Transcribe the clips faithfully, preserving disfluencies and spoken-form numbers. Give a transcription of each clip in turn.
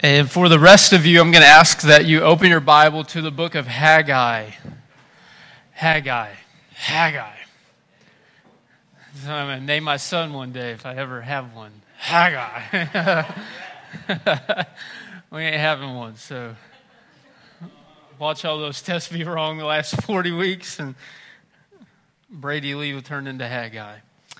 And for the rest of you, I'm going to ask that you open your Bible to the book of Haggai. Haggai. Haggai. So I'm going to name my son one day if I ever have one. Haggai. We ain't having one, so watch all those tests be wrong the last forty weeks, and Brady Lee will turn into Haggai.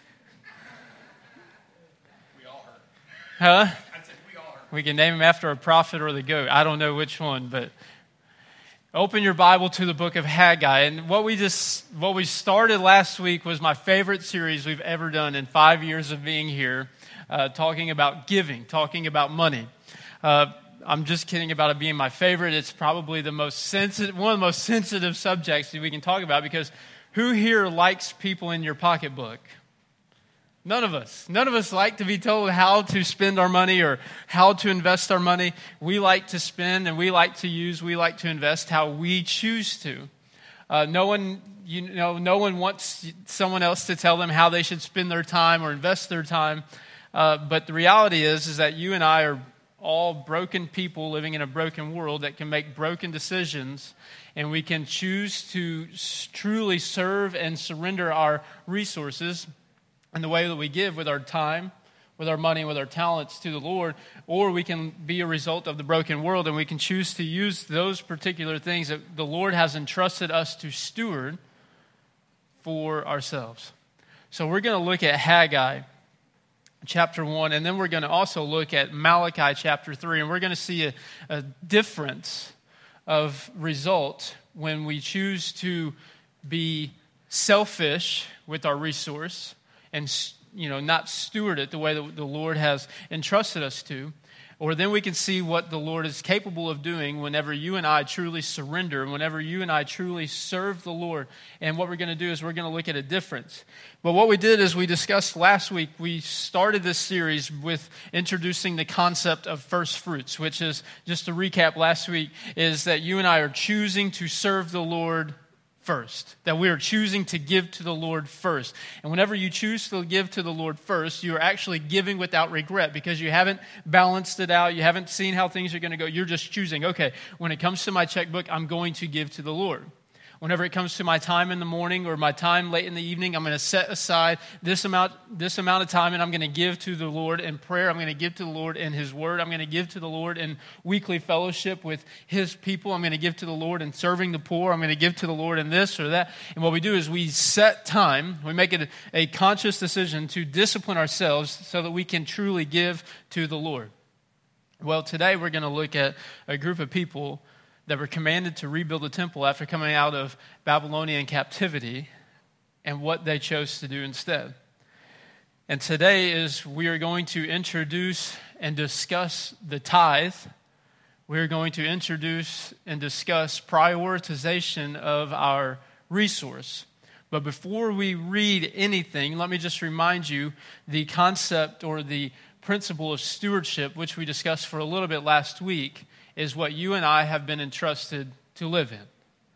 We all heard. Huh? I said we all heard. We can name him after a prophet or the goat. I don't know which one, but open your Bible to the book of Haggai. And what we just what we started last week was my favorite series we've ever done in five years of being here, uh, talking about giving, talking about money. Uh, I'm just kidding about it being my favorite. It's probably the most sensitive, one of the most sensitive subjects that we can talk about, because who here likes people in your pocketbook? None of us. None of us like to be told how to spend our money or how to invest our money. We like to spend and we like to use, we like to invest how we choose to. Uh, no one, you know, no one wants someone else to tell them how they should spend their time or invest their time. Uh, but the reality is, is that you and I are all broken people living in a broken world that can make broken decisions, and we can choose to truly serve and surrender our resources in the way that we give with our time, with our money, with our talents to the Lord, or we can be a result of the broken world, and we can choose to use those particular things that the Lord has entrusted us to steward for ourselves. So we're going to look at Haggai chapter one, and then we're going to also look at Malachi chapter three, and we're going to see a, a difference of result when we choose to be selfish with our resource and, you know, not steward it the way that the Lord has entrusted us to. Or then we can see what the Lord is capable of doing whenever you and I truly surrender, and whenever you and I truly serve the Lord. And what we're going to do is we're going to look at a difference. But what we did is we discussed last week, we started this series with introducing the concept of first fruits, which is, just to recap last week, is that you and I are choosing to serve the Lord first, that we are choosing to give to the Lord first. And whenever you choose to give to the Lord first, you are actually giving without regret, because you haven't balanced it out, you haven't seen how things are going to go. You're just choosing, okay, when it comes to my checkbook, I'm going to give to the Lord. Whenever it comes to my time in the morning or my time late in the evening, I'm going to set aside this amount this amount of time, and I'm going to give to the Lord in prayer. I'm going to give to the Lord in His Word. I'm going to give to the Lord in weekly fellowship with His people. I'm going to give to the Lord in serving the poor. I'm going to give to the Lord in this or that. And what we do is we set time. We make it a, a conscious decision to discipline ourselves so that we can truly give to the Lord. Well, today we're going to look at a group of people that were commanded to rebuild the temple after coming out of Babylonian captivity, and what they chose to do instead. And today is we are going to introduce and discuss the tithe. We are going to introduce and discuss prioritization of our resource. But before we read anything, let me just remind you the concept or the principle of stewardship, which we discussed for a little bit last week, is what you and I have been entrusted to live in.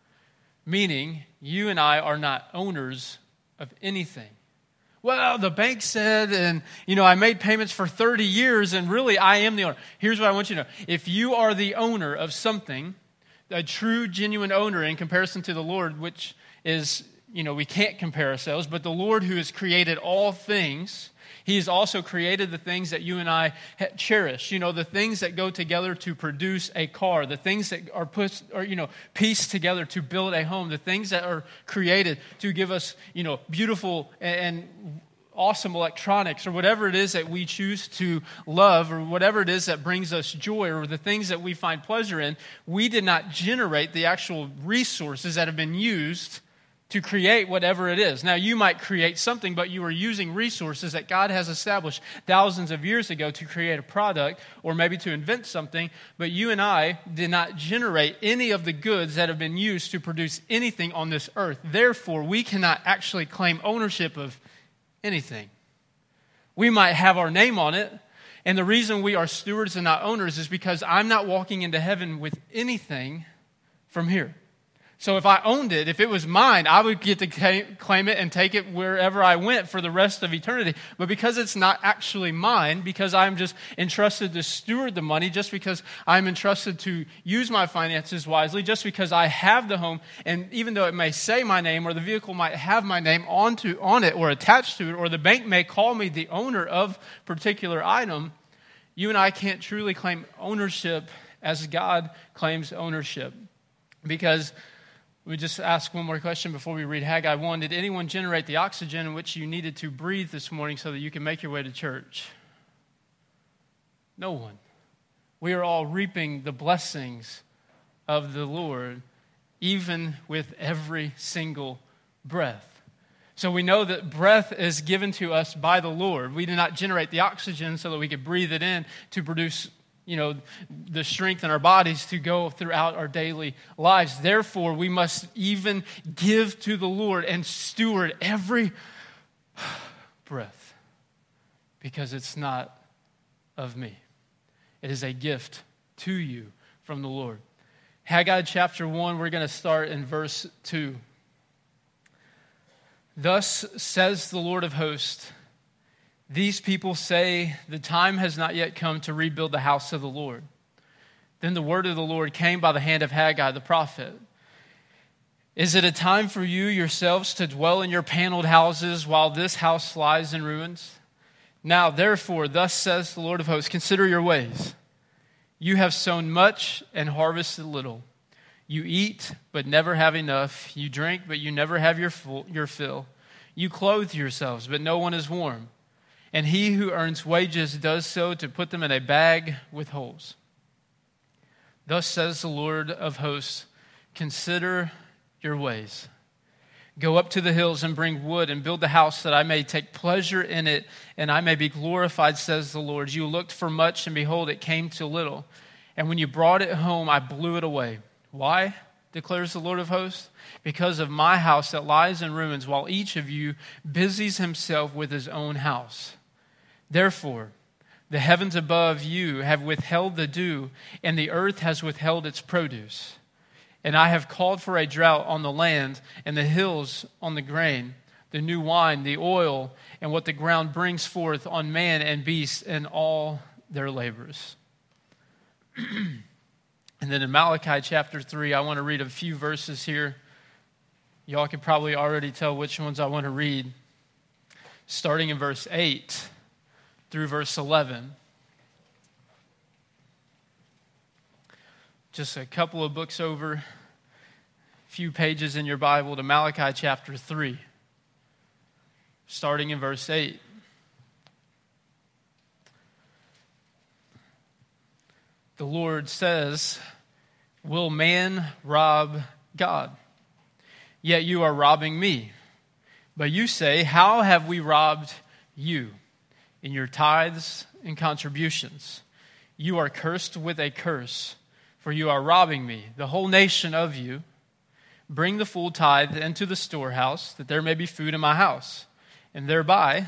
Meaning, you and I are not owners of anything. Well, the bank said, and, you know, I made payments for thirty years, and really I am the owner. Here's what I want you to know. If you are the owner of something, a true, genuine owner in comparison to the Lord, which is, you know, we can't compare ourselves, but the Lord who has created all things, He has also created the things that you and I cherish. You know, the things that go together to produce a car, the things that are put, or you know, pieced together to build a home, the things that are created to give us, you know, beautiful and awesome electronics, or whatever it is that we choose to love, or whatever it is that brings us joy, or the things that we find pleasure in. We did not generate the actual resources that have been used to create whatever it is. Now, you might create something, but you are using resources that God has established thousands of years ago to create a product, or maybe to invent something, but you and I did not generate any of the goods that have been used to produce anything on this earth. Therefore, we cannot actually claim ownership of anything. We might have our name on it, and the reason we are stewards and not owners is because I'm not walking into heaven with anything from here. So if I owned it, if it was mine, I would get to claim it and take it wherever I went for the rest of eternity. But because it's not actually mine, because I'm just entrusted to steward the money, just because I'm entrusted to use my finances wisely, just because I have the home, and even though it may say my name or the vehicle might have my name onto, on it or attached to it, or the bank may call me the owner of a particular item, you and I can't truly claim ownership as God claims ownership. Because we just ask one more question before we read Haggai one. Did anyone generate the oxygen in which you needed to breathe this morning so that you can make your way to church? No one. We are all reaping the blessings of the Lord, even with every single breath. So we know that breath is given to us by the Lord. We did not generate the oxygen so that we could breathe it in to produce, you know, the strength in our bodies to go throughout our daily lives. Therefore, we must even give to the Lord and steward every breath, because it's not of me. It is a gift to you from the Lord. Haggai chapter one, we're going to start in verse two. Thus says the Lord of hosts, these people say the time has not yet come to rebuild the house of the Lord. Then the word of the Lord came by the hand of Haggai the prophet. Is it a time for you yourselves to dwell in your paneled houses while this house lies in ruins? Now, therefore, thus says the Lord of hosts, consider your ways. You have sown much and harvested little. You eat, but never have enough. You drink, but you never have your full, your fill. You clothe yourselves, but no one is warm. And he who earns wages does so to put them in a bag with holes. Thus says the Lord of hosts, consider your ways. Go up to the hills and bring wood and build the house that I may take pleasure in it and I may be glorified, says the Lord. You looked for much and behold, it came to little. And when you brought it home, I blew it away. Why? Declares the Lord of hosts. Because of my house that lies in ruins, while each of you busies himself with his own house. Therefore, the heavens above you have withheld the dew, and the earth has withheld its produce. And I have called for a drought on the land, and the hills on the grain, the new wine, the oil, and what the ground brings forth on man and beast, and all their labors. And then in Malachi chapter three, I want to read a few verses here. Y'all can probably already tell which ones I want to read. Starting in verse eight through verse eleven. Just a couple of books over, a few pages in your Bible to Malachi chapter three. Starting in verse eight. The Lord says, will man rob God? Yet you are robbing me. But you say, how have we robbed you? In your tithes and contributions. You are cursed with a curse, for you are robbing me, the whole nation of you. Bring the full tithe into the storehouse, that there may be food in my house, and thereby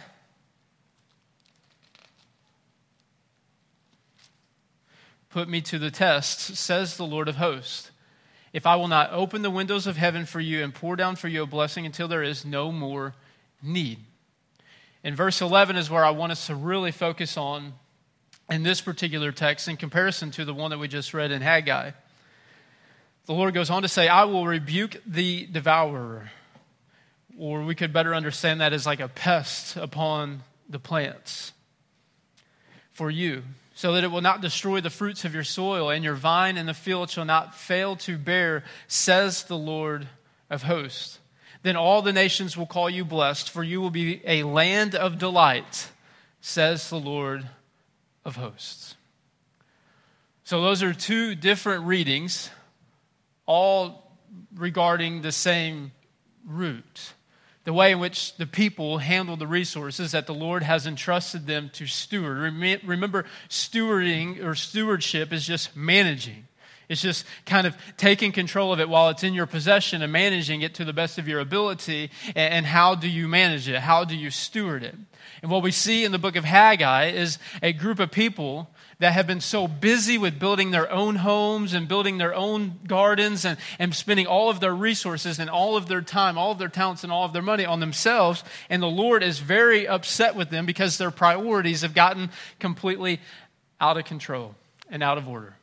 put me to the test, says the Lord of hosts, if I will not open the windows of heaven for you and pour down for you a blessing until there is no more need. In verse eleven is where I want us to really focus on in this particular text in comparison to the one that we just read in Haggai. The Lord goes on to say, I will rebuke the devourer. Or we could better understand that as like a pest upon the plants for you, so that it will not destroy the fruits of your soil, and your vine in the field shall not fail to bear, says the Lord of hosts. Then all the nations will call you blessed, for you will be a land of delight, says the Lord of hosts. So those are two different readings, all regarding the same root. The way in which the people handle the resources that the Lord has entrusted them to steward. Remember, stewarding or stewardship is just managing. It's just kind of taking control of it while it's in your possession and managing it to the best of your ability. And how do you manage it? How do you steward it? And what we see in the book of Haggai is a group of people that have been so busy with building their own homes and building their own gardens and, and spending all of their resources and all of their time, all of their talents and all of their money on themselves. And the Lord is very upset with them because their priorities have gotten completely out of control and out of order.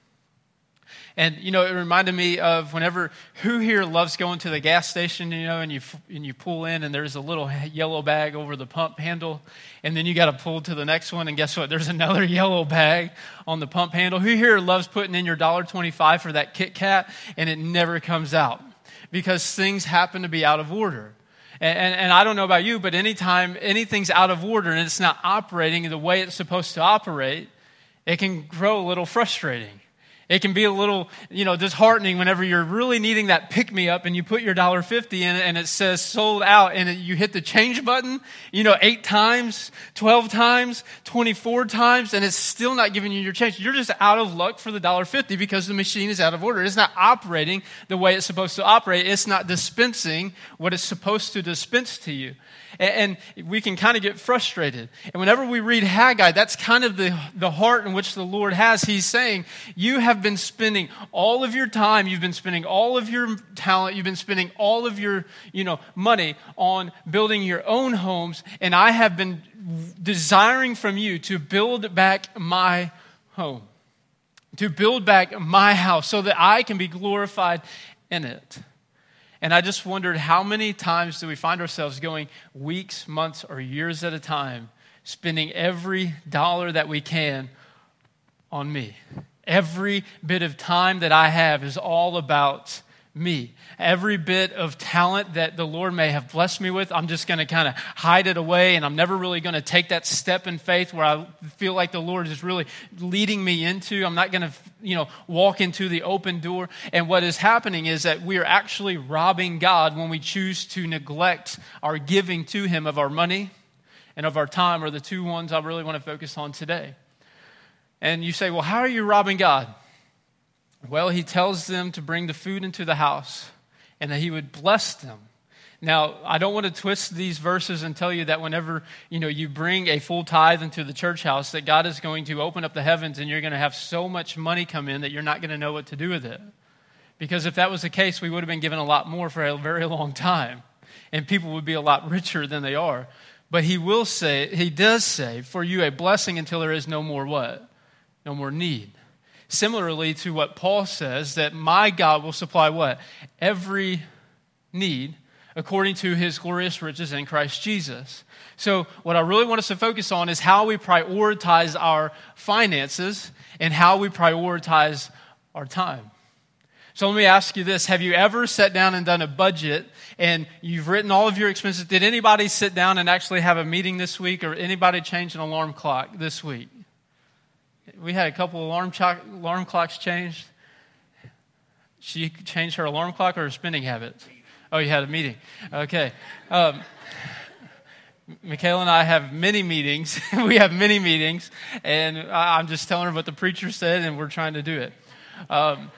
And, you know, it reminded me of whenever, who here loves going to the gas station, you know, and you and you pull in and there's a little yellow bag over the pump handle, and then you got to pull to the next one, and guess what? There's another yellow bag on the pump handle. Who here loves putting in your one dollar twenty-five for that Kit Kat, and it never comes out because things happen to be out of order? And, and, and I don't know about you, but anytime anything's out of order and it's not operating the way it's supposed to operate, it can grow a little frustrating. It can be a little, you know, disheartening whenever you're really needing that pick-me-up and you put your one dollar fifty in and it says sold out and you hit the change button, you know, eight times, twelve times, twenty-four times, and it's still not giving you your change. You're just out of luck for the one dollar fifty because the machine is out of order. It's not operating the way it's supposed to operate. It's not dispensing what it's supposed to dispense to you. And we can kind of get frustrated. And whenever we read Haggai, that's kind of the, the heart in which the Lord has. He's saying, you have been spending all of your time, you've been spending all of your talent, you've been spending all of your, you know, money on building your own homes, and I have been desiring from you to build back my home, to build back my house so that I can be glorified in it. And I just wondered, how many times do we find ourselves going weeks, months, or years at a time, spending every dollar that we can on me? Every bit of time that I have is all about me. Every bit of talent that the Lord may have blessed me with, I'm just going to kind of hide it away, and I'm never really going to take that step in faith where I feel like the Lord is really leading me into. I'm not going to, you know, walk into the open door. And what is happening is that we are actually robbing God when we choose to neglect our giving to Him of our money and of our time, are the two ones I really want to focus on today. And you say, well, how are you robbing God? Well, He tells them to bring the food into the house and that He would bless them. Now, I don't want to twist these verses and tell you that whenever, you know, you bring a full tithe into the church house, that God is going to open up the heavens and you're going to have so much money come in that you're not going to know what to do with it. Because if that was the case, we would have been given a lot more for a very long time, and people would be a lot richer than they are. But He will say, He does say, for you a blessing until there is no more what? No more need. Similarly to what Paul says, that my God will supply what? Every need according to His glorious riches in Christ Jesus. So what I really want us to focus on is how we prioritize our finances and how we prioritize our time. So let me ask you this. Have you ever sat down and done a budget and you've written all of your expenses? Did anybody sit down and actually have a meeting this week, or anybody change an alarm clock this week? We had a couple alarm, cho- alarm clocks changed. She changed her alarm clock or her spending habits? Oh, you had a meeting. Okay. Um, Michaela and I have many meetings. We have many meetings, and I'm just telling her what the preacher said, and we're trying to do it. Um,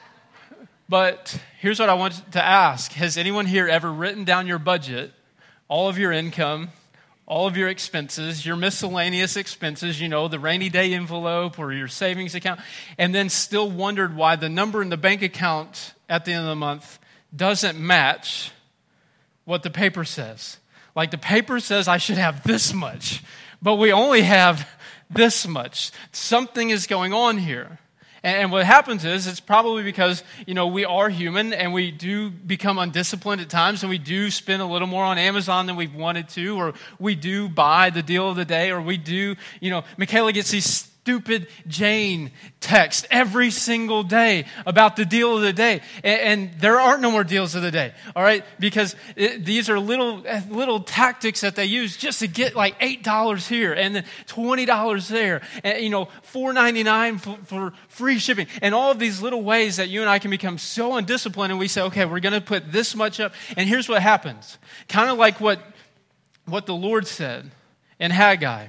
but here's what I want to ask. Has anyone here ever written down your budget, all of your income, all of your expenses, your miscellaneous expenses, you know, the rainy day envelope or your savings account, and then still wondered why the number in the bank account at the end of the month doesn't match what the paper says? Like, the paper says I should have this much, but we only have this much. Something is going on here. And what happens is, it's probably because, you know, we are human and we do become undisciplined at times, and we do spend a little more on Amazon than we've wanted to, or we do buy the deal of the day, or we do, you know, Michaela gets these stupid Jane texts every single day about the deal of the day. And, and there aren't no more deals of the day, all right? Because it, these are little little tactics that they use just to get like eight dollars here and then twenty dollars there. And, you know, four ninety-nine for, for free shipping. And all of these little ways that you and I can become so undisciplined, and we say, okay, we're going to put this much up. And here's what happens. Kind of like what, what the Lord said in Haggai.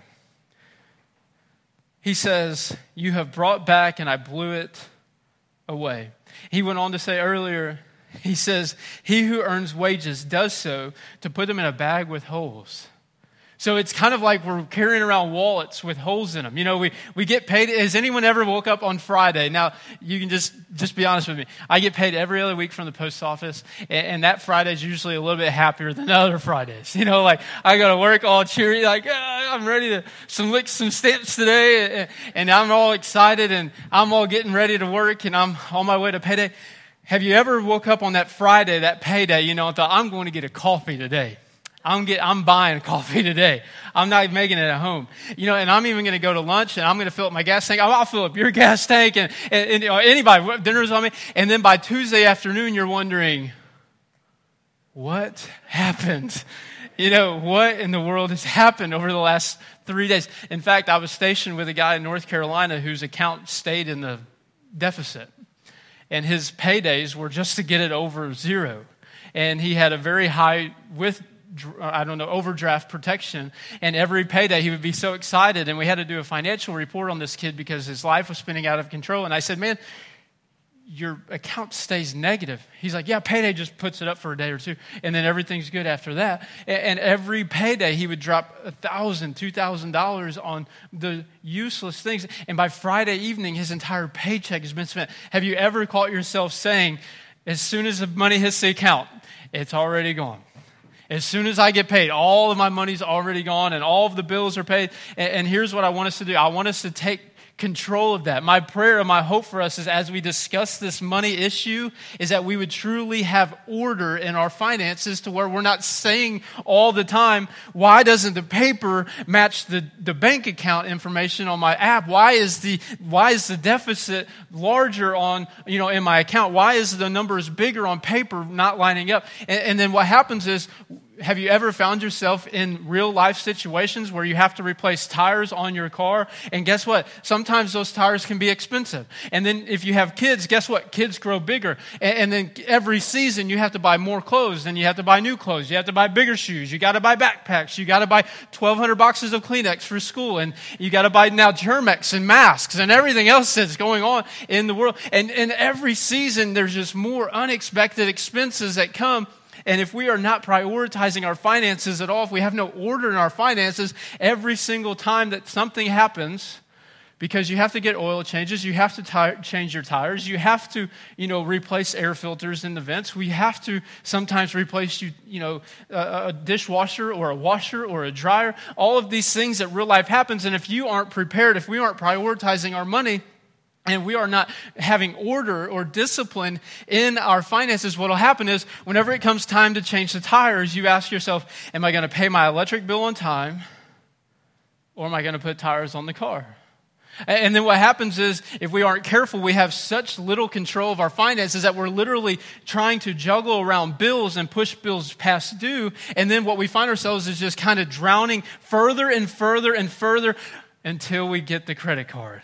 He says, you have brought back and I blew it away. He went on to say earlier, he says, he who earns wages does so to put them in a bag with holes. So it's kind of like we're carrying around wallets with holes in them. You know, we, we get paid. Has anyone ever woke up on Friday? Now, you can just, just be honest with me. I get paid every other week from the post office, and, and that Friday is usually a little bit happier than other Fridays. You know, like I go to work all cheery, like ah, I'm ready to some lick some stamps today, and, and I'm all excited, and I'm all getting ready to work, and I'm on my way to payday. Have you ever woke up on that Friday, that payday, you know, and thought, I'm going to get a coffee today? I'm get, I'm buying coffee today. I'm not making it at home. You know, and I'm even going to go to lunch and I'm going to fill up my gas tank. I'll, I'll fill up your gas tank and, and, and you know, anybody, dinner's on me. And then by Tuesday afternoon, you're wondering, what happened? You know, what in the world has happened over the last three days? In fact, I was stationed with a guy in North Carolina whose account stayed in the deficit. And his paydays were just to get it over zero. And he had a very high with I don't know, overdraft protection. And every payday he would be so excited. And we had to do a financial report on this kid because his life was spinning out of control. And I said, man, your account stays negative. He's like, yeah, payday just puts it up for a day or two. And then everything's good after that. And every payday he would drop one thousand dollars, two thousand dollars on the useless things. And by Friday evening, his entire paycheck has been spent. Have you ever caught yourself saying, as soon as the money hits the account, it's already gone? As soon as I get paid, all of my money's already gone and all of the bills are paid. And, and here's what I want us to do. I want us to take control of that. My prayer and my hope for us is as we discuss this money issue is that we would truly have order in our finances to where we're not saying all the time, why doesn't the paper match the, the bank account information on my app? Why is the why is the deficit larger on, you know, in my account? Why is the numbers bigger on paper not lining up? And, and then what happens is, have you ever found yourself in real life situations where you have to replace tires on your car? And guess what? Sometimes those tires can be expensive. And then if you have kids, guess what? Kids grow bigger. And, and then every season you have to buy more clothes. Then you have to buy new clothes. You have to buy bigger shoes. You got to buy backpacks. You got to buy twelve hundred boxes of Kleenex for school. And you got to buy now Germex and masks and everything else that's going on in the world. And, and every season there's just more unexpected expenses that come. And if we are not prioritizing our finances at all, if we have no order in our finances, every single time that something happens, because you have to get oil changes, you have to tire, change your tires, you have to, you know, replace air filters in the vents, we have to sometimes replace, you, you know, a, a dishwasher or a washer or a dryer, all of these things that real life happens. And if you aren't prepared, if we aren't prioritizing our money, and we are not having order or discipline in our finances, what will happen is whenever it comes time to change the tires, you ask yourself, am I going to pay my electric bill on time or am I going to put tires on the car? And then what happens is if we aren't careful, we have such little control of our finances that we're literally trying to juggle around bills and push bills past due. And then what we find ourselves is just kind of drowning further and further and further until we get the credit card.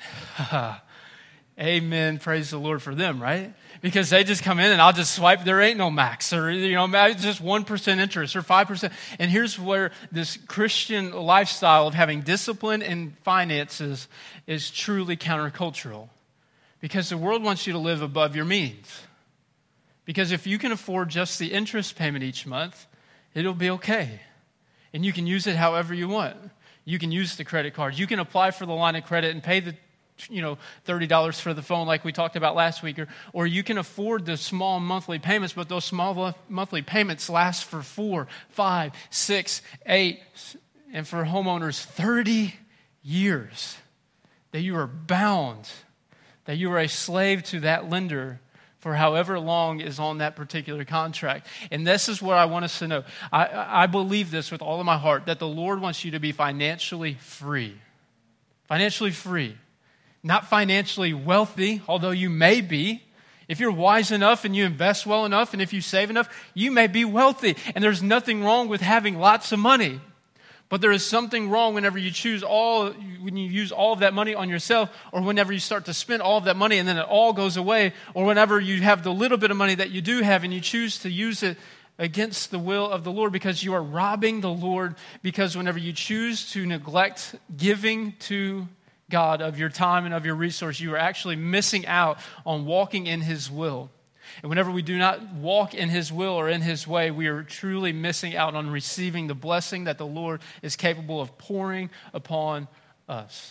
Amen. Praise the Lord for them, right? Because they just come in and I'll just swipe. There ain't no max or, you know, it's just one percent interest or five percent. And here's where this Christian lifestyle of having discipline in finances is truly countercultural. Because the world wants you to live above your means. Because if you can afford just the interest payment each month, it'll be okay. And you can use it however you want. You can use the credit card. You can apply for the line of credit and pay the you know, thirty dollars for the phone like we talked about last week, or, or you can afford the small monthly payments, but those small monthly payments last for four, five, six, eight, and for homeowners, thirty years that you are bound, that you are a slave to that lender for however long is on that particular contract. And this is what I want us to know. I, I believe this with all of my heart, that the Lord wants you to be financially free. Financially free. Not financially wealthy, although you may be. If you're wise enough and you invest well enough and if you save enough, you may be wealthy. And there's nothing wrong with having lots of money. But there is something wrong whenever you choose all, when you use all of that money on yourself, or whenever you start to spend all of that money and then it all goes away, or whenever you have the little bit of money that you do have and you choose to use it against the will of the Lord, because you are robbing the Lord. Because whenever you choose to neglect giving to God of your time and of your resource, you are actually missing out on walking in His will. And whenever we do not walk in his will or in his way, we are truly missing out on receiving the blessing that the Lord is capable of pouring upon us.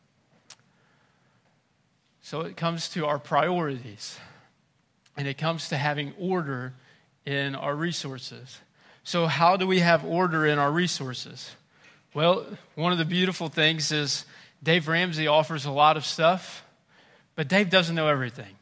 So it comes to our priorities, and it comes to having order in our resources. So how do we have order in our resources? Well, one of the beautiful things is Dave Ramsey offers a lot of stuff, but Dave doesn't know everything.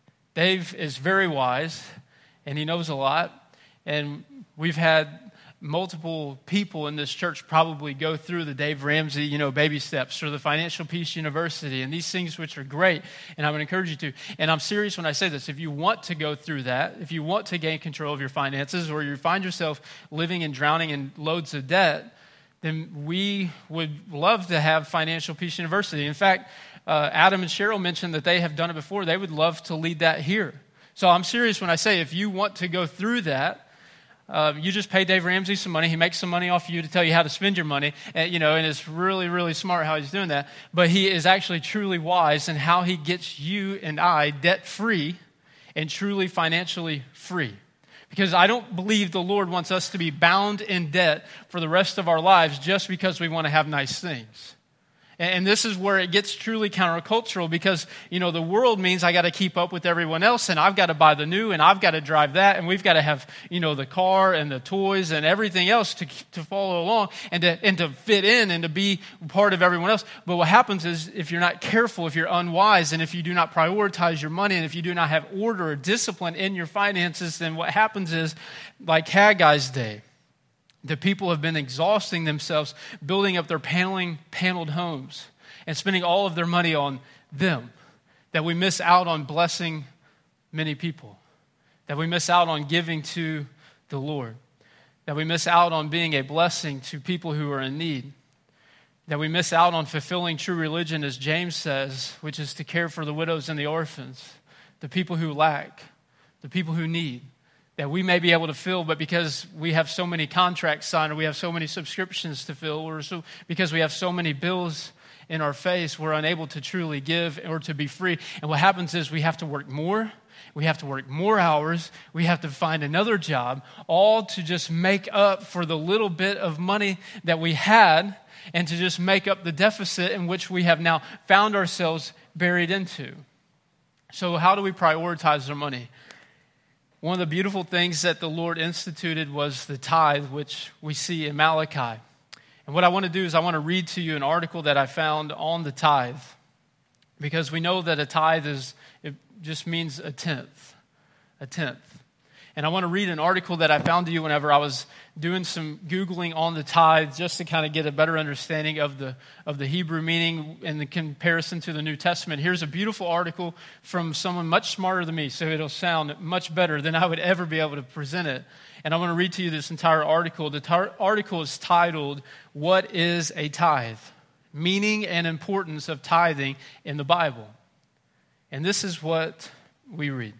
Dave is very wise, and he knows a lot, and we've had multiple people in this church probably go through the Dave Ramsey, you know, baby steps or the Financial Peace University and these things which are great, and I would encourage you to. And I'm serious when I say this. If you want to go through that, if you want to gain control of your finances, or you find yourself living and drowning in loads of debt, then we would love to have Financial Peace University. In fact, uh, Adam and Cheryl mentioned that they have done it before. They would love to lead that here. So I'm serious when I say if you want to go through that, Uh, you just pay Dave Ramsey some money. He makes some money off you to tell you how to spend your money, and, you know, and it's really, really smart how he's doing that. But he is actually truly wise in how he gets you and I debt-free and truly financially free. Because I don't believe the Lord wants us to be bound in debt for the rest of our lives just because we want to have nice things. And this is where it gets truly countercultural because, you know, the world means I got to keep up with everyone else and I've got to buy the new and I've got to drive that and we've got to have, you know, the car and the toys and everything else to to follow along and to, and to fit in and to be part of everyone else. But what happens is if you're not careful, if you're unwise, and if you do not prioritize your money and if you do not have order or discipline in your finances, then what happens is like Haggai's day. The people have been exhausting themselves, building up their paneling, paneled homes and spending all of their money on them, that we miss out on blessing many people, that we miss out on giving to the Lord, that we miss out on being a blessing to people who are in need, that we miss out on fulfilling true religion, as James says, which is to care for the widows and the orphans, the people who lack, the people who need, that we may be able to fill, but because we have so many contracts signed or we have so many subscriptions to fill or so, because we have so many bills in our face, we're unable to truly give or to be free. And what happens is we have to work more, we have to work more hours, we have to find another job, all to just make up for the little bit of money that we had and to just make up the deficit in which we have now found ourselves buried into. So how do we prioritize our money? One of the beautiful things that the Lord instituted was the tithe, which we see in Malachi. And what I want to do is I want to read to you an article that I found on the tithe, because we know that a tithe is, it just means a tenth, a tenth. And I want to read an article that I found to you whenever I was doing some Googling on the tithe, just to kind of get a better understanding of the of the Hebrew meaning and the comparison to the New Testament. Here's a beautiful article from someone much smarter than me, so it'll sound much better than I would ever be able to present it. And I want to read to you this entire article. The tar- article is titled, "What is a Tithe? Meaning and Importance of Tithing in the Bible." And this is what we read.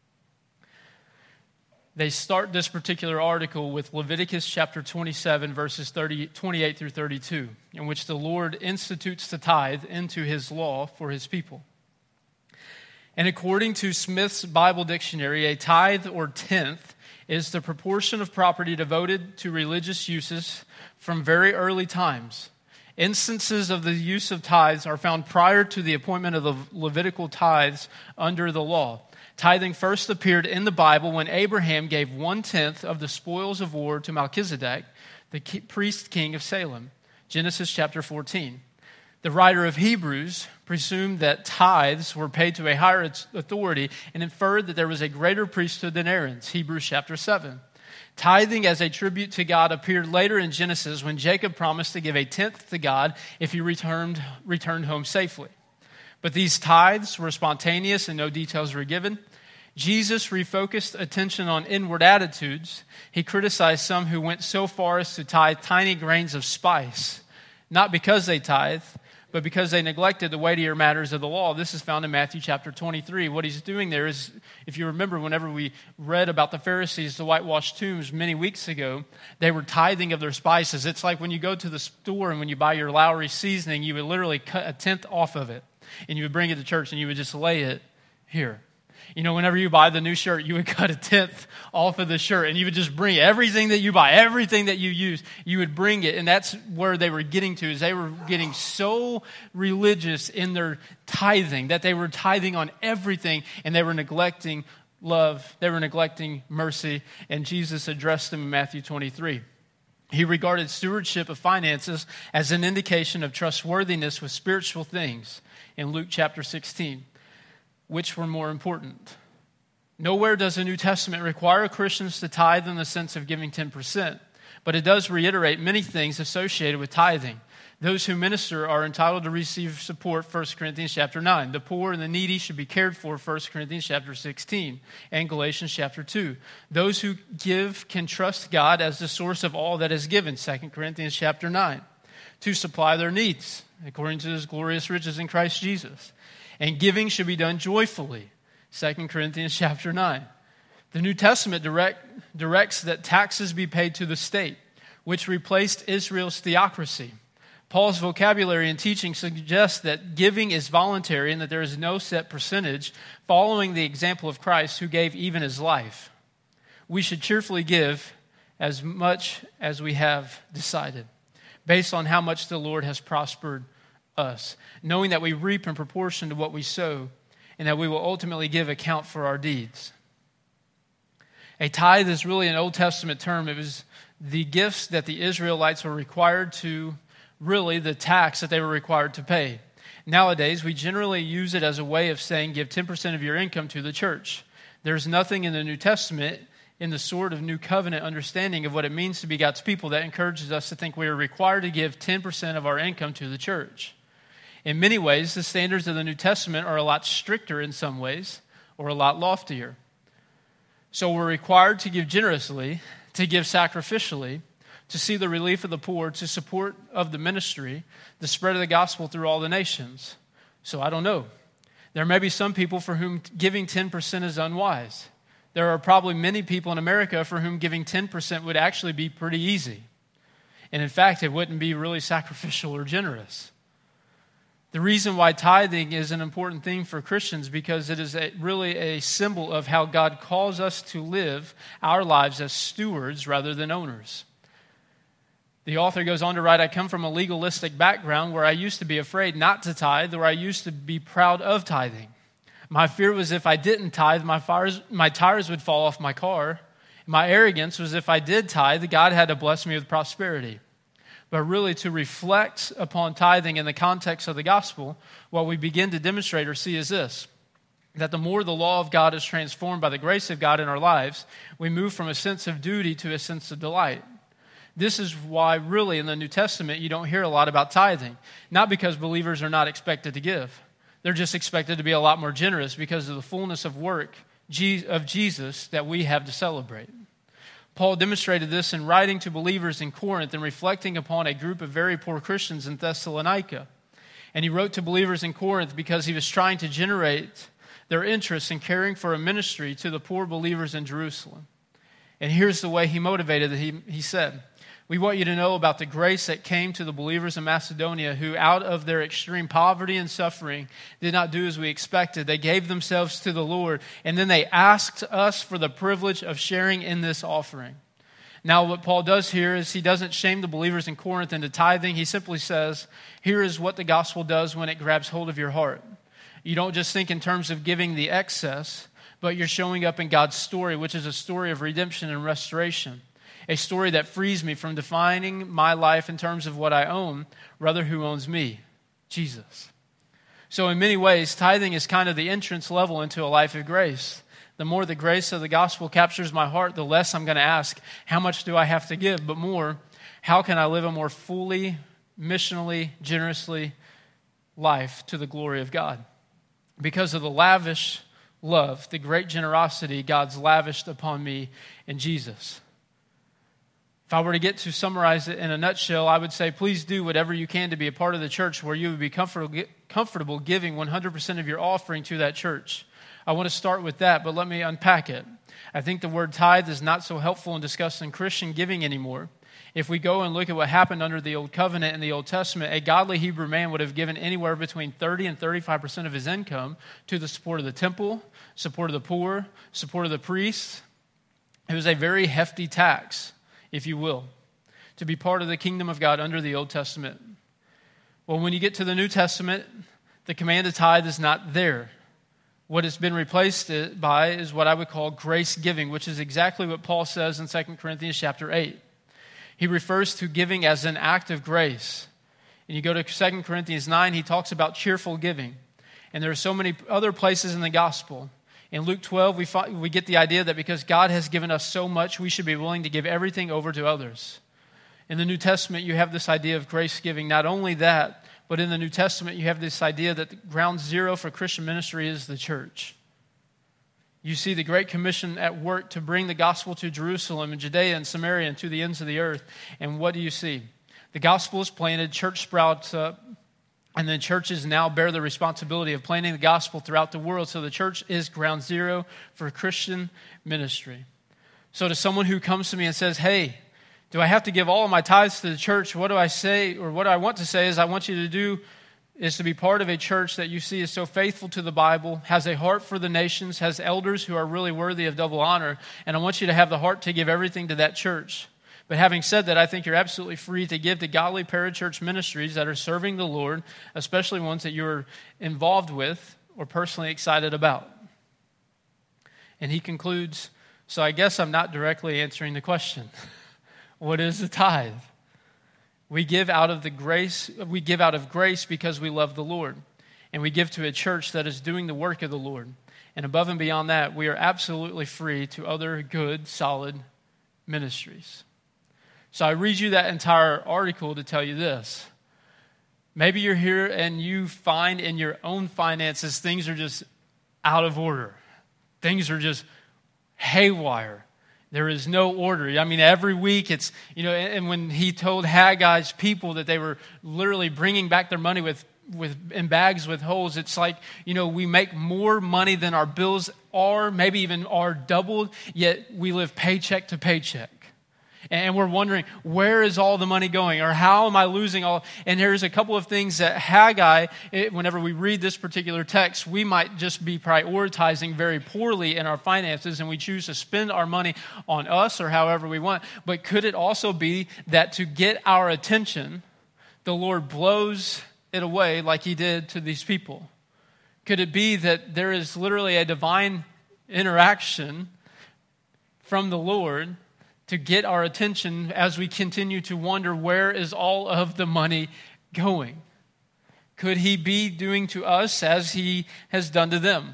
They start this particular article with Leviticus chapter twenty-seven, verses thirty, twenty-eight through thirty-two, in which the Lord institutes the tithe into his law for his people. And according to Smith's Bible Dictionary, a tithe or tenth is the proportion of property devoted to religious uses from very early times. Instances of the use of tithes are found prior to the appointment of the Levitical tithes under the law. Tithing first appeared in the Bible when Abraham gave one-tenth of the spoils of war to Melchizedek, the priest king of Salem. Genesis chapter fourteen. The writer of Hebrews presumed that tithes were paid to a higher authority and inferred that there was a greater priesthood than Aaron's. Hebrews chapter seven. Tithing as a tribute to God appeared later in Genesis when Jacob promised to give a tenth to God if he returned, returned home safely. But these tithes were spontaneous and no details were given. Jesus refocused attention on inward attitudes. He criticized some who went so far as to tithe tiny grains of spice, not because they tithe, but because they neglected the weightier matters of the law. This is found in Matthew chapter twenty-three. What he's doing there is, if you remember, whenever we read about the Pharisees, the whitewashed tombs many weeks ago, they were tithing of their spices. It's like when you go to the store and when you buy your Lowry seasoning, you would literally cut a tenth off of it, and you would bring it to church and you would just lay it here. You know, whenever you buy the new shirt, you would cut a tenth off of the shirt, and you would just bring everything that you buy, everything that you use, you would bring it. And that's where they were getting to, is they were getting so religious in their tithing that they were tithing on everything, and they were neglecting love. They were neglecting mercy, and Jesus addressed them in Matthew twenty-three. He regarded stewardship of finances as an indication of trustworthiness with spiritual things in Luke chapter sixteen. Which were more important? Nowhere does the New Testament require Christians to tithe in the sense of giving ten percent, but it does reiterate many things associated with tithing. Those who minister are entitled to receive support, First Corinthians chapter nine. The poor and the needy should be cared for, First Corinthians chapter sixteen, and Galatians chapter two. Those who give can trust God as the source of all that is given, Second Corinthians chapter nine, to supply their needs, according to His glorious riches in Christ Jesus. And giving should be done joyfully, Second Corinthians chapter nine. The New Testament direct, directs that taxes be paid to the state, which replaced Israel's theocracy. Paul's vocabulary and teaching suggests that giving is voluntary and that there is no set percentage, following the example of Christ, who gave even His life. We should cheerfully give as much as we have decided, based on how much the Lord has prospered us, knowing that we reap in proportion to what we sow, and that we will ultimately give account for our deeds. A tithe is really an Old Testament term. It was the gifts that the Israelites were required to, really the tax that they were required to pay. Nowadays, we generally use it as a way of saying give ten percent of your income to the church. There's nothing in the New Testament, in the sort of new covenant understanding of what it means to be God's people, that encourages us to think we are required to give ten percent of our income to the church. In many ways, the standards of the New Testament are a lot stricter in some ways, or a lot loftier. So we're required to give generously, to give sacrificially, to see the relief of the poor, to support of the ministry, the spread of the gospel through all the nations. So I don't know. There may be some people for whom giving ten percent is unwise. There are probably many people in America for whom giving ten percent would actually be pretty easy. And in fact, it wouldn't be really sacrificial or generous. The reason why tithing is an important thing for Christians, because it is a, really a symbol of how God calls us to live our lives as stewards rather than owners. The author goes on to write, I come from a legalistic background where I used to be afraid not to tithe, or I used to be proud of tithing. My fear was if I didn't tithe, my, fires, my tires would fall off my car. My arrogance was if I did tithe, God had to bless me with prosperity. But really, to reflect upon tithing in the context of the gospel, what we begin to demonstrate or see is this, that the more the law of God is transformed by the grace of God in our lives, we move from a sense of duty to a sense of delight. This is why, really, in the New Testament, you don't hear a lot about tithing. Not because believers are not expected to give. They're just expected to be a lot more generous because of the fullness of work of Jesus that we have to celebrate. Paul demonstrated this in writing to believers in Corinth and reflecting upon a group of very poor Christians in Thessalonica. And he wrote to believers in Corinth because he was trying to generate their interest in caring for a ministry to the poor believers in Jerusalem. And here's the way he motivated it. He, he said, we want you to know about the grace that came to the believers in Macedonia, who out of their extreme poverty and suffering did not do as we expected. They gave themselves to the Lord, and then they asked us for the privilege of sharing in this offering. Now, what Paul does here is he doesn't shame the believers in Corinth into tithing. He simply says, here is what the gospel does when it grabs hold of your heart. You don't just think in terms of giving the excess, but you're showing up in God's story, which is a story of redemption and restoration. A story that frees me from defining my life in terms of what I own, rather who owns me, Jesus. So in many ways, tithing is kind of the entrance level into a life of grace. The more the grace of the gospel captures my heart, the less I'm going to ask, how much do I have to give? But more, how can I live a more fully, missionally, generously life to the glory of God? Because of the lavish love, the great generosity God's lavished upon me in Jesus. If I were to get to summarize it in a nutshell, I would say, please do whatever you can to be a part of the church where you would be comfortable, comfortable giving one hundred percent of your offering to that church. I want to start with that, but let me unpack it. I think the word tithe is not so helpful in discussing Christian giving anymore. If we go and look at what happened under the Old Covenant in the Old Testament, a godly Hebrew man would have given anywhere between thirty and thirty-five percent of his income to the support of the temple, support of the poor, support of the priests. It was a very hefty tax, if you will, to be part of the kingdom of God under the Old Testament. Well, when you get to the New Testament, the command to tithe is not there. What it's been replaced by is what I would call grace giving, which is exactly what Paul says in Second Corinthians chapter eight. He refers to giving as an act of grace. And you go to Second Corinthians nine, he talks about cheerful giving. And there are so many other places in the gospel. In Luke twelve, we find, we get the idea that because God has given us so much, we should be willing to give everything over to others. In the New Testament, you have this idea of grace giving. Not only that, but in the New Testament, you have this idea that the ground zero for Christian ministry is the church. You see the Great Commission at work to bring the gospel to Jerusalem and Judea and Samaria and to the ends of the earth. And what do you see? The gospel is planted, church sprouts up, and then churches now bear the responsibility of planting the gospel throughout the world. So the church is ground zero for Christian ministry. So to someone who comes to me and says, hey, do I have to give all of my tithes to the church? What do I say, or what I want to say is I want you to do is to be part of a church that you see is so faithful to the Bible, has a heart for the nations, has elders who are really worthy of double honor, and I want you to have the heart to give everything to that church. But having said that, I think you're absolutely free to give to godly parachurch ministries that are serving the Lord, especially ones that you're involved with or personally excited about. And he concludes, so I guess I'm not directly answering the question. What is the tithe? We give out of the grace, we give out of grace because we love the Lord. And we give to a church that is doing the work of the Lord. And above and beyond that, we are absolutely free to other good, solid ministries. So I read you that entire article to tell you this. Maybe you're here and you find in your own finances things are just out of order. Things are just haywire. There is no order. I mean, every week it's, you know, and when he told Haggai's people that they were literally bringing back their money with, with in bags with holes, it's like, you know, we make more money than our bills are, maybe even are doubled, yet we live paycheck to paycheck. And we're wondering, where is all the money going? Or how am I losing all? And there's a couple of things that Haggai, whenever we read this particular text, we might just be prioritizing very poorly in our finances, and we choose to spend our money on us or however we want. But could it also be that to get our attention, the Lord blows it away like he did to these people? Could it be that there is literally a divine interaction from the Lord to get our attention as we continue to wonder, where is all of the money going? Could he be doing to us as he has done to them?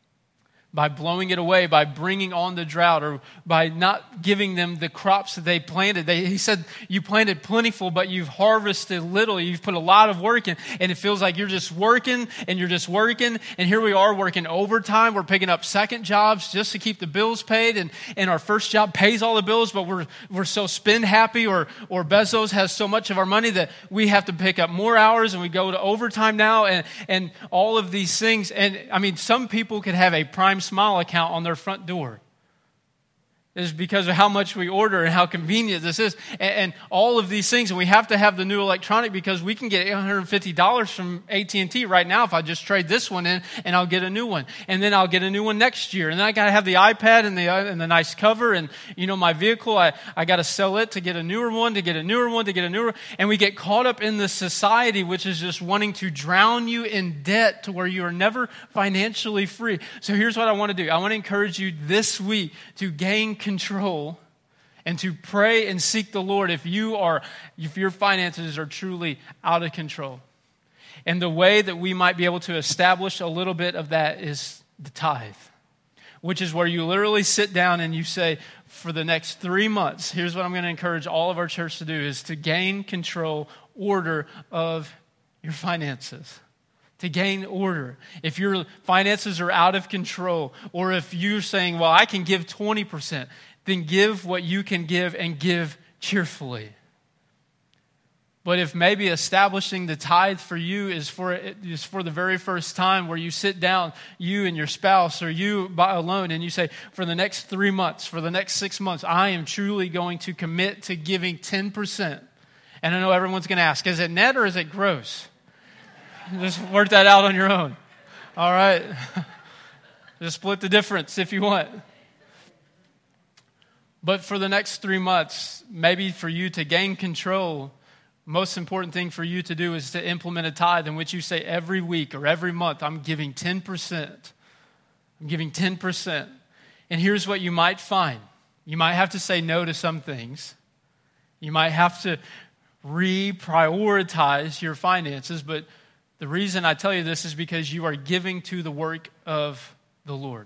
By blowing it away, by bringing on the drought, or by not giving them the crops that they planted. They, he said, you planted plentiful, but you've harvested little. You've put a lot of work in, and it feels like you're just working, and you're just working, and here we are working overtime. We're picking up second jobs just to keep the bills paid, and, and our first job pays all the bills, but we're we're so spend happy, or, or Bezos has so much of our money that we have to pick up more hours, and we go to overtime now, and, and all of these things. And I mean, some people could have a Prime Smile account on their front door. It's because of how much we order and how convenient this is, and, and all of these things. And we have to have the new electronic because we can get eight hundred fifty dollars from A T and T right now if I just trade this one in, and I'll get a new one, and then I'll get a new one next year. And then I got to have the iPad and the uh, and the nice cover, and you know my vehicle. I I got to sell it to get a newer one, to get a newer one, to get a newer. And we get caught up in this society which is just wanting to drown you in debt to where you are never financially free. So here's what I want to do. I want to encourage you this week to gain control and to pray and seek the Lord if you are, if your finances are truly out of control. And the way that we might be able to establish a little bit of that is the tithe, which is where you literally sit down and you say, for the next three months, here's what I'm going to encourage all of our church to do, is to gain control, order of your finances. To gain order. If your finances are out of control, or if you're saying, well, I can give twenty percent, then give what you can give and give cheerfully. But if maybe establishing the tithe for you is for is for the very first time, where you sit down, you and your spouse, or you by alone, and you say, for the next three months, for the next six months, I am truly going to commit to giving ten percent. And I know everyone's going to ask, is it net or is it gross? Just work that out on your own. All right? Just split the difference if you want. But for the next three months, maybe for you to gain control, most important thing for you to do is to implement a tithe in which you say every week or every month, I'm giving ten percent. I'm giving ten percent. And here's what you might find. You might have to say no to some things. You might have to reprioritize your finances. But the reason I tell you this is because you are giving to the work of the Lord.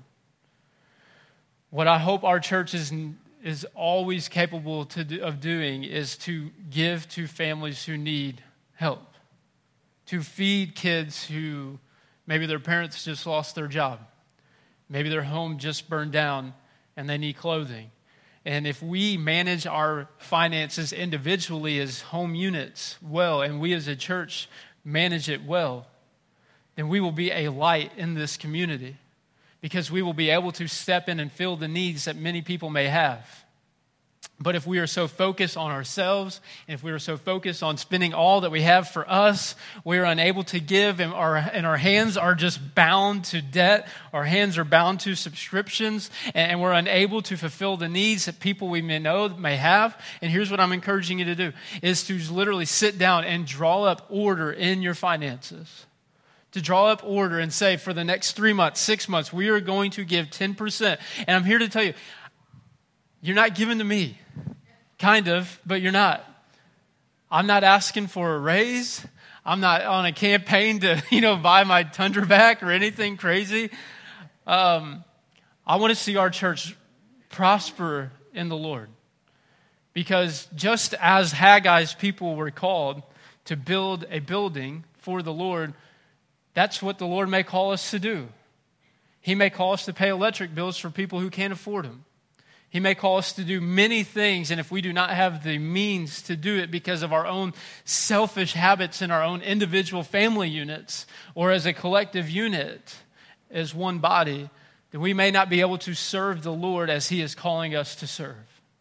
What I hope our church is is always capable to do, of doing is to give to families who need help, to feed kids who maybe their parents just lost their job, maybe their home just burned down and they need clothing. And if we manage our finances individually as home units well, and we as a church manage it well, then we will be a light in this community, because we will be able to step in and fill the needs that many people may have. But if we are so focused on ourselves, and if we are so focused on spending all that we have for us, we are unable to give, and our, and our hands are just bound to debt. Our hands are bound to subscriptions, and we're unable to fulfill the needs that people we may know may have. And here's what I'm encouraging you to do, is to literally sit down and draw up order in your finances. To draw up order and say, for the next three months, six months, we are going to give ten percent. And I'm here to tell you, you're not giving to me. Kind of, but you're not. I'm not asking for a raise. I'm not on a campaign to, you know, buy my Tundra back or anything crazy. Um, I want to see our church prosper in the Lord. Because just as Haggai's people were called to build a building for the Lord, that's what the Lord may call us to do. He may call us to pay electric bills for people who can't afford them. He may call us to do many things, and if we do not have the means to do it because of our own selfish habits in our own individual family units, or as a collective unit, as one body, then we may not be able to serve the Lord as He is calling us to serve.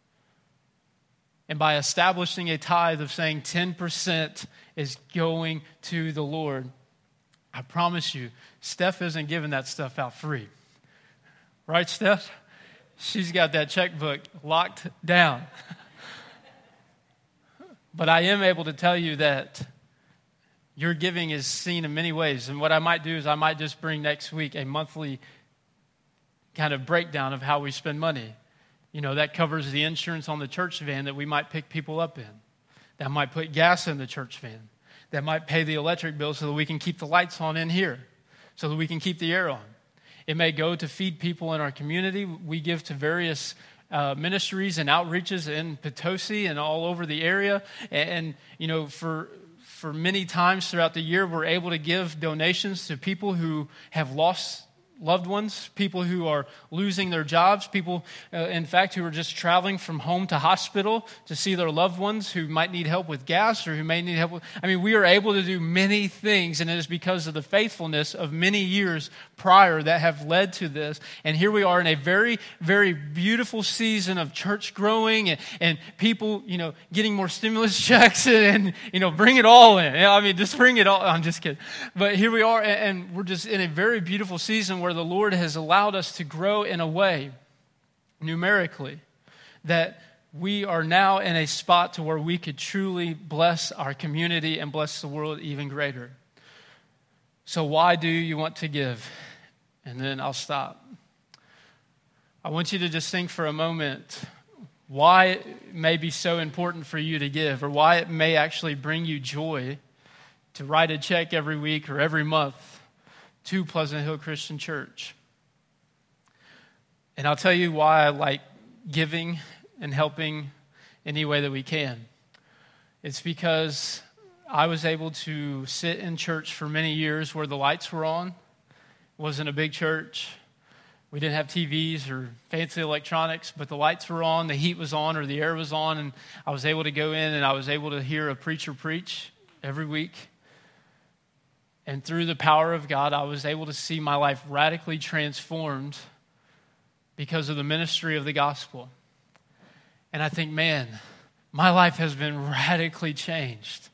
And by establishing a tithe of saying ten percent is going to the Lord, I promise you, Steph isn't giving that stuff out free. Right, Steph? She's got that checkbook locked down. But I am able to tell you that your giving is seen in many ways. And what I might do is I might just bring next week a monthly kind of breakdown of how we spend money. You know, that covers the insurance on the church van that we might pick people up in. That might put gas in the church van. That might pay the electric bill so that we can keep the lights on in here, so that we can keep the air on. It may go to feed people in our community. We give to various uh, ministries and outreaches in Potosi and all over the area. And, and you know, for for many times throughout the year, we're able to give donations to people who have lost loved ones, people who are losing their jobs, people, uh, in fact, who are just traveling from home to hospital to see their loved ones who might need help with gas or who may need help with, I mean, we are able to do many things, and it is because of the faithfulness of many years prior that have led to this. And here we are in a very, very beautiful season of church growing and, and people, you know, getting more stimulus checks and, and, you know, bring it all in. I mean, just bring it all. I'm just kidding. But here we are, and, and we're just in a very beautiful season where where the Lord has allowed us to grow in a way, numerically, that we are now in a spot to where we could truly bless our community and bless the world even greater. So why do you want to give? And then I'll stop. I want you to just think for a moment why it may be so important for you to give, or why it may actually bring you joy to write a check every week or every month to Pleasant Hill Christian Church. And I'll tell you why I like giving and helping any way that we can. It's because I was able to sit in church for many years where the lights were on. It wasn't a big church. We didn't have T Vs or fancy electronics, but the lights were on, the heat was on, or the air was on, and I was able to go in and I was able to hear a preacher preach every week. And through the power of God, I was able to see my life radically transformed because of the ministry of the gospel. And I think, man, my life has been radically changed.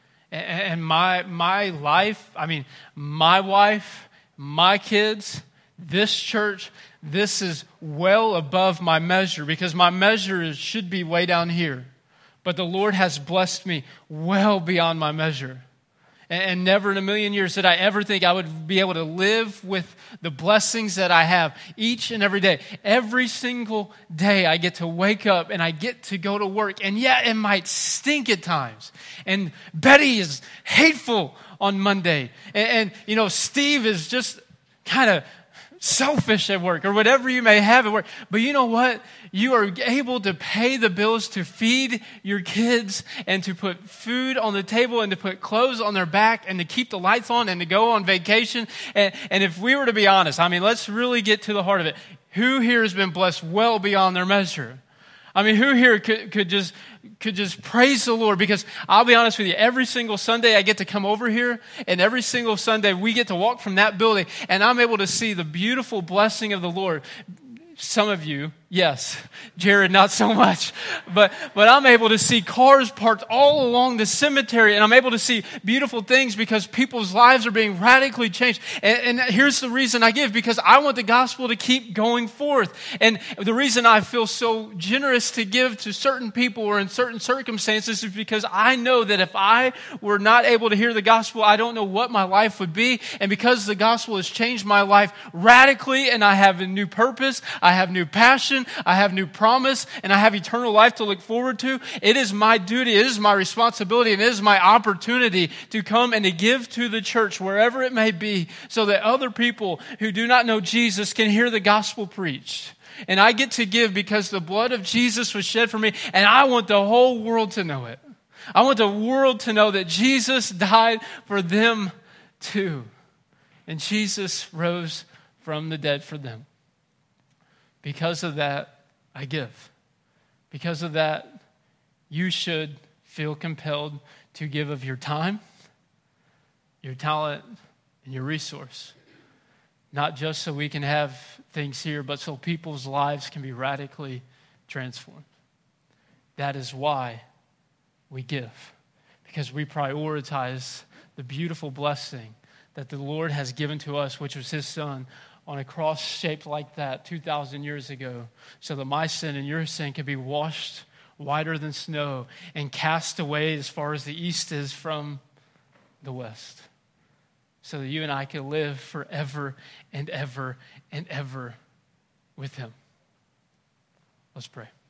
And my my life, I mean, my wife, my kids, this church, this is well above my measure, because my measure is, should be way down here. But the Lord has blessed me well beyond my measure. And never in a million years did I ever think I would be able to live with the blessings that I have each and every day. Every single day I get to wake up and I get to go to work. And yeah, it might stink at times. And Betty is hateful on Monday. And, and you know, Steve is just kind of selfish at work, or whatever you may have at work. But you know what? You are able to pay the bills, to feed your kids, and to put food on the table, and to put clothes on their back, and to keep the lights on, and to go on vacation. And, and if we were to be honest, I mean, let's really get to the heart of it. Who here has been blessed well beyond their measure? I mean, who here could, could just could just praise the Lord? Because I'll be honest with you, every single Sunday I get to come over here, and every single Sunday we get to walk from that building, and I'm able to see the beautiful blessing of the Lord. Some of you, yes. Jared, not so much. But but I'm able to see cars parked all along the cemetery, and I'm able to see beautiful things because people's lives are being radically changed. And, and here's the reason I give, because I want the gospel to keep going forth. And the reason I feel so generous to give to certain people or in certain circumstances is because I know that if I were not able to hear the gospel, I don't know what my life would be. And because the gospel has changed my life radically, and I have a new purpose, I have new passion, I have new promise, and I have eternal life to look forward to, it is my duty, it is my responsibility, and it is my opportunity to come and to give to the church wherever it may be, so that other people who do not know Jesus can hear the gospel preached. And I get to give because the blood of Jesus was shed for me, and I want the whole world to know it. I want the world to know that Jesus died for them too. And Jesus rose from the dead for them. Because of that, I give. Because of that, you should feel compelled to give of your time, your talent, and your resource. Not just so we can have things here, but so people's lives can be radically transformed. That is why we give. Because we prioritize the beautiful blessing that the Lord has given to us, which was His Son, on a cross shaped like that two thousand years ago, so that my sin and your sin could be washed whiter than snow and cast away as far as the east is from the west, so that you and I could live forever and ever and ever with Him. Let's pray.